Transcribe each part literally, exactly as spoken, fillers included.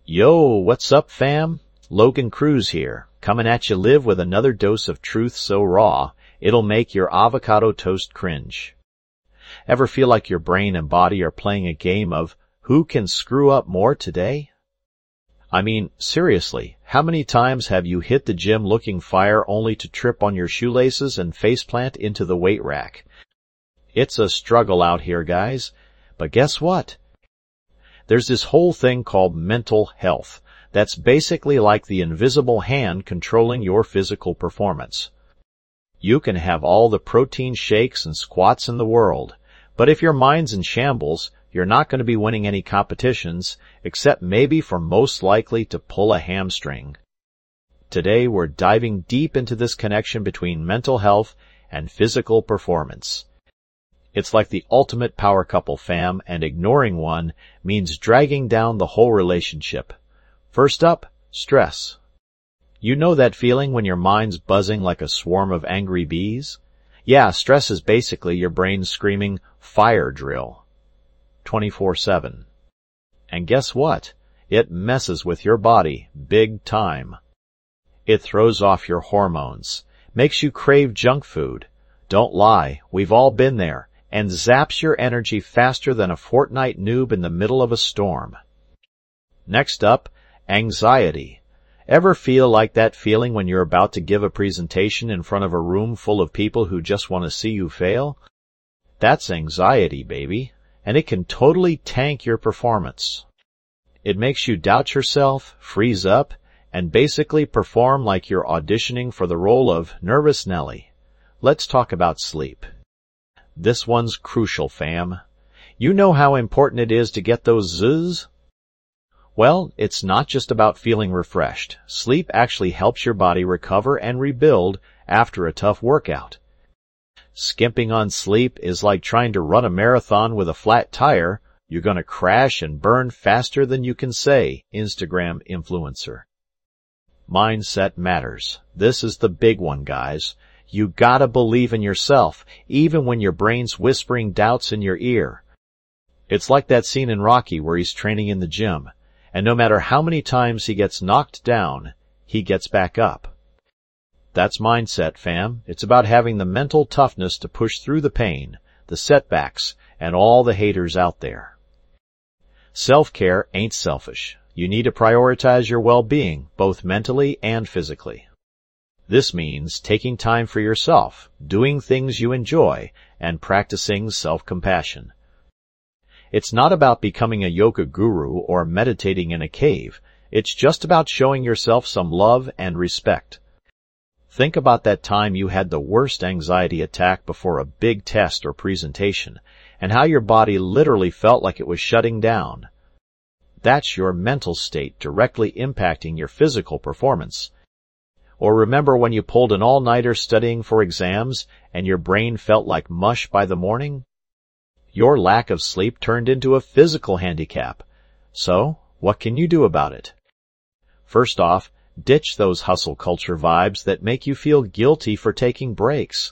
Yo, what's up, fam? Logan Cruz here, coming at you live with another dose of truth so raw, it'll make your avocado toast cringe. Ever feel like your brain and body are playing a game of who can screw up more today? I mean, seriously, how many times have you hit the gym looking fire only to trip on your shoelaces and faceplant into the weight rack? It's a struggle out here, guys. But guess what? There's this whole thing called mental health that's basically like the invisible hand controlling your physical performance. You can have all the protein shakes and squats in the world, but if your mind's in shambles, you're not going to be winning any competitions, except maybe for most likely to pull a hamstring. Today we're diving deep into this connection between mental health and physical performance. It's like the ultimate power couple, fam, and ignoring one means dragging down the whole relationship. First up, stress. You know that feeling when your mind's buzzing like a swarm of angry bees? Yeah, stress is basically your brain screaming, fire drill, twenty-four seven. And guess what? It messes with your body, big time. It throws off your hormones, makes you crave junk food. Don't lie, we've all been there. And zaps your energy faster than a Fortnite noob in the middle of a storm. Next up, anxiety. Ever feel like that feeling when you're about to give a presentation in front of a room full of people who just want to see you fail? That's anxiety, baby, and it can totally tank your performance. It makes you doubt yourself, freeze up, and basically perform like you're auditioning for the role of Nervous Nelly. Let's talk about sleep. This one's crucial, fam. You know how important it is to get those zzz? Well, it's not just about feeling refreshed. Sleep actually helps your body recover and rebuild after a tough workout. Skimping on sleep is like trying to run a marathon with a flat tire. You're going to crash and burn faster than you can say, Instagram influencer. Mindset matters. This is the big one, guys. You gotta believe in yourself, even when your brain's whispering doubts in your ear. It's like that scene in Rocky where he's training in the gym, and no matter how many times he gets knocked down, he gets back up. That's mindset, fam. It's about having the mental toughness to push through the pain, the setbacks, and all the haters out there. Self-care ain't selfish. You need to prioritize your well-being, both mentally and physically. This means taking time for yourself, doing things you enjoy, and practicing self-compassion. It's not about becoming a yoga guru or meditating in a cave. It's just about showing yourself some love and respect. Think about that time you had the worst anxiety attack before a big test or presentation, and how your body literally felt like it was shutting down. That's your mental state directly impacting your physical performance. Or remember when you pulled an all-nighter studying for exams and your brain felt like mush by the morning? Your lack of sleep turned into a physical handicap. So, what can you do about it? First off, ditch those hustle culture vibes that make you feel guilty for taking breaks.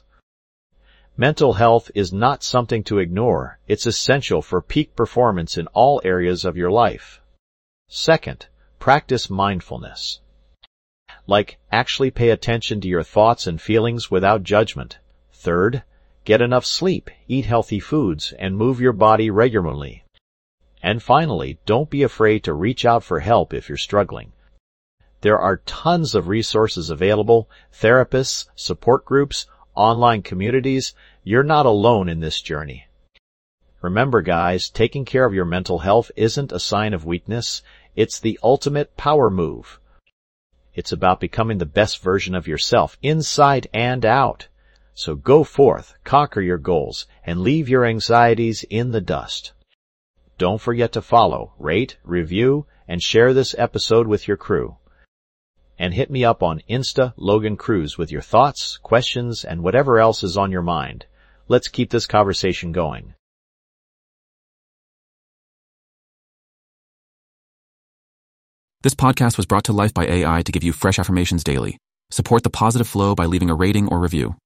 Mental health is not something to ignore. It's essential for peak performance in all areas of your life. Second, practice mindfulness. Like, actually pay attention to your thoughts and feelings without judgment. Third, get enough sleep, eat healthy foods, and move your body regularly. And finally, don't be afraid to reach out for help if you're struggling. There are tons of resources available, therapists, support groups, online communities. You're not alone in this journey. Remember, guys, taking care of your mental health isn't a sign of weakness. It's the ultimate power move. It's about becoming the best version of yourself, inside and out. So go forth, conquer your goals, and leave your anxieties in the dust. Don't forget to follow, rate, review, and share this episode with your crew. And hit me up on Insta Logan Cruz with your thoughts, questions, and whatever else is on your mind. Let's keep this conversation going. This podcast was brought to life by A I to give you fresh affirmations daily. Support the positive flow by leaving a rating or review.